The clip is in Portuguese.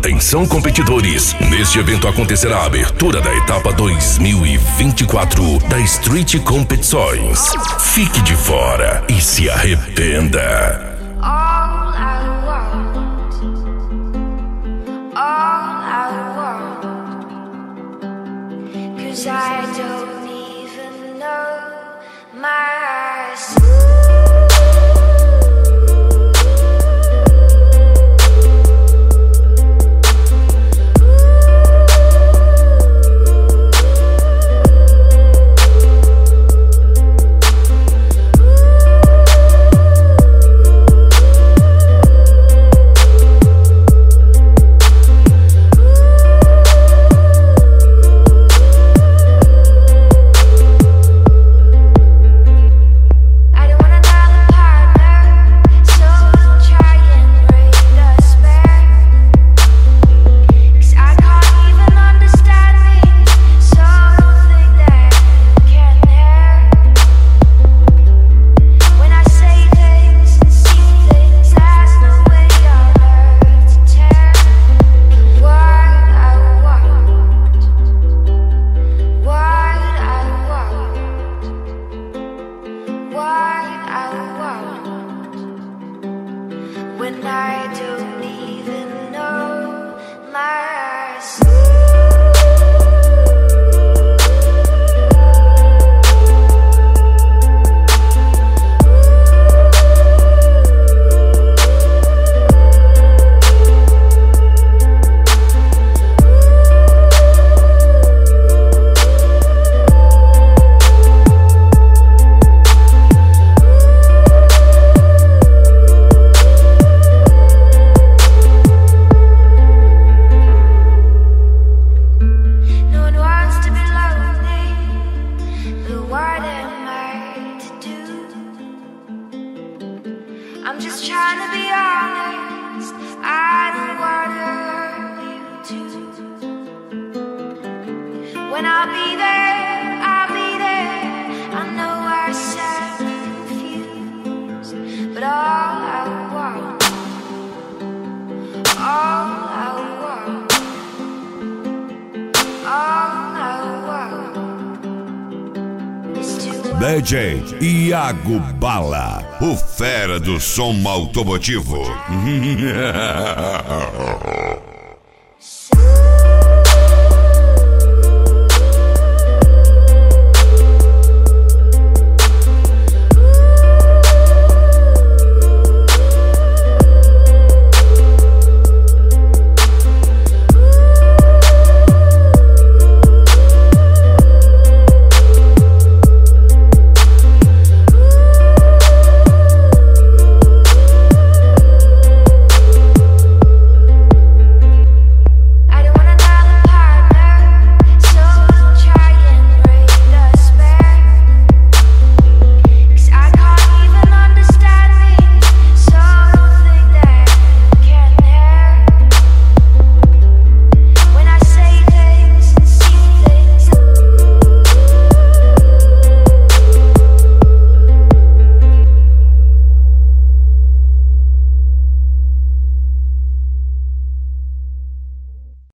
Atenção competidores, neste evento acontecerá a abertura da etapa 2024 da Street Competições. Fique de fora e se arrependa. I don't even know myself. When I don't even know myself. I'm just trying to be honest. I don't wanna hurt you too. When I'll be there, I'll be there. I know I sound confused, but all I want is to DJ Iago Bala, o fera do som automotivo.